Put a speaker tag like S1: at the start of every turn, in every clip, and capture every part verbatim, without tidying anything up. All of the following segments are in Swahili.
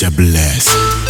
S1: Mister Bless.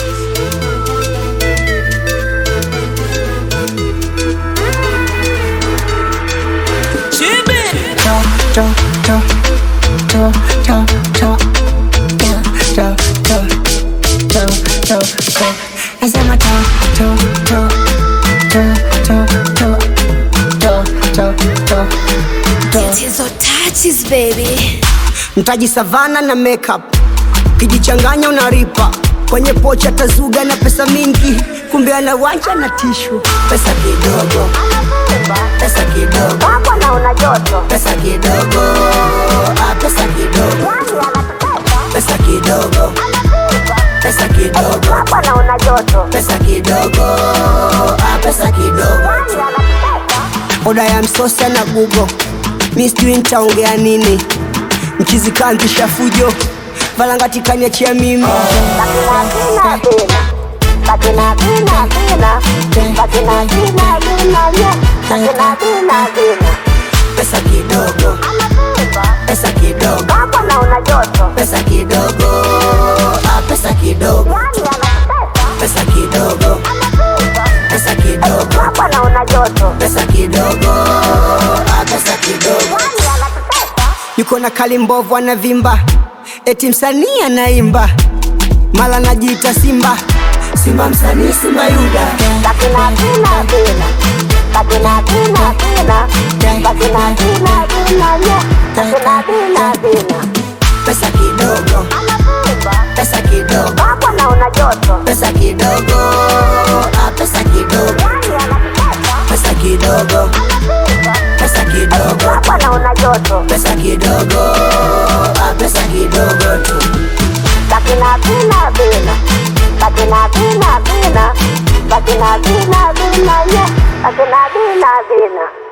S2: Mtaji Savana na makeup, kijichanganya unaripa. Kwenye pocha tazuga na pesa mingi, kumbe anawanja na tishu. Pesa kidogo, pesa kidogo,
S3: hapo naona joto.
S2: pesa kidogo, ah, pesa kidogo, pesa kidogo, pesa kidogo,
S3: Hapo naona joto.
S2: pesa kidogo, ah, pesa kidogo. Oda ya msosa na Google, mi sijui nitaongea nini. Mchizi kanzisha fujo, valangati kaniachia mimi.
S3: Bakina bina, bakina bina bina, bakina bina bina yeah, bakina bina bina.
S2: Pesa kidogo, pesa kidogo,
S3: Hapo naona joto.
S2: pesa kidogo, ah, pesa kidogo, pesa kidogo, pesa kidogo,
S3: Hapo naona joto.
S2: pesa kidogo, ah, pesa kidogo. Yuko na kali mbovu anavimba, eti msanii anaimba, mala najiita Simba, Simba msanii, Simba Yuda.
S3: Bakina bina bina, bakina bina bina, bakina bina bina yeah, bakina bina bina.
S2: Pesa kidogo, pesa kidogo,
S3: Hapo naona joto.
S2: pesa kidogo, ah, pesa kidogo, pesa kidogo, pesa kidogo,
S3: Hapo naona joto.
S2: pesa kidogo, ah, pesa kidogo tu.
S3: Bakina bina bina, bakina bina bina, bakina bina bina yeah, bakina bina bina.